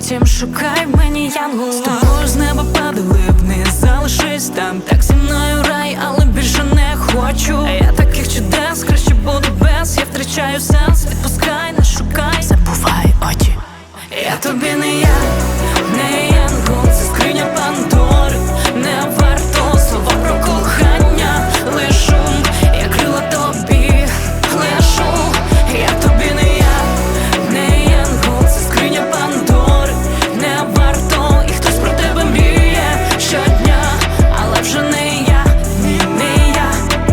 потім шукай в мені янгола. З тобою з неба падали вниз, залишись там. Так зі мною рай, але більше не хочу. Я таких чудес, краще буду без. Я втрачаю сенс, відпускай, не шукай. Забувай очі. Я тобі не я, не янгол, це скриня Пандори. Не варто слова про кохання, лиш шум, я крила тобі лишу. Я тобі не я, не янгол, це скриня Пандори. Не варто, і хтось про тебе мріє щодня, але вже не я, ні, не я.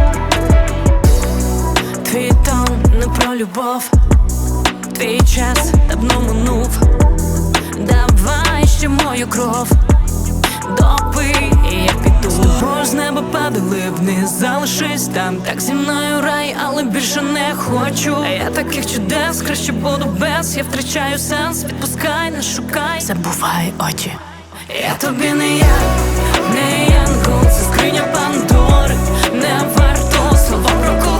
Твій тон не про любов, твій час давно минув. Давай ще мою кров допий, і я піду. З тобою з неба падали вниз, залишись там. Так зі мною рай, але більше не хочу. Я таких чудес, краще буду без. Я втрачаю сенс, відпускай, не шукай. Забувай очі. Я тобі не я, не янгол, це скриня Пандори. Не варто слова про